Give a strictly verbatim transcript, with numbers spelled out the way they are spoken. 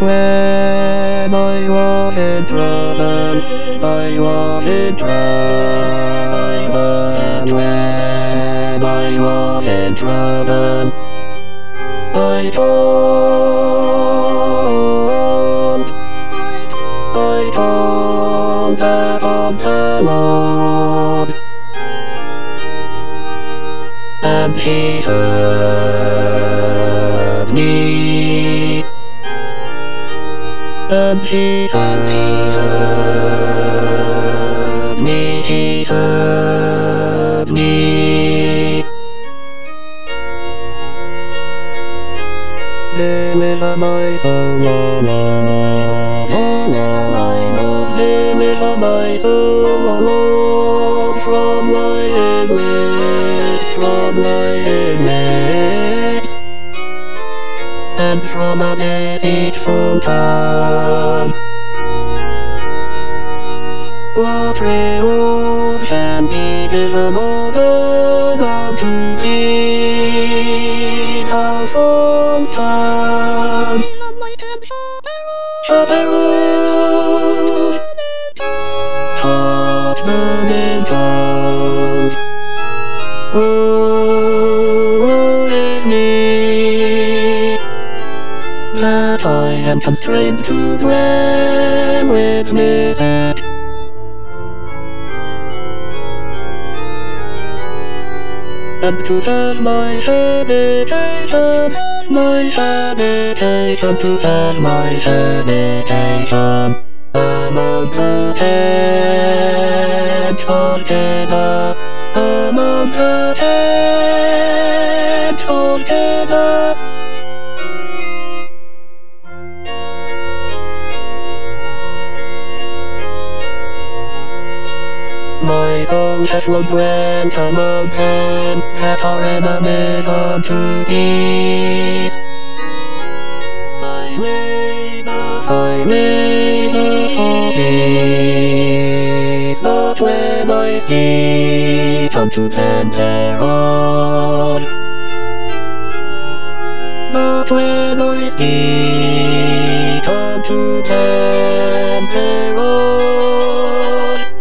When I was in trouble, I was in trouble. When I was in trouble, I told, I told about the Lord, and He heard me. And he, and he heard me, he heard me. Deliver my soul, Lord, deliver my soul, Lord, from my enemies, from my enemies, and from a deceitful tongue. What reward can be given over unto thee, thou false tongue? Chaperoons, heart-burning tongues. Woe is me, that I am constrained to dwell with music. And to have my habitation, my habitation, to have my habitation among the tents of Kedar, among the tents of Kedar. My soul hath long dwelt among them that are enemies unto peace. I labor, I labor for peace, not when I speak unto them thereon. But when I speak unto them thereon,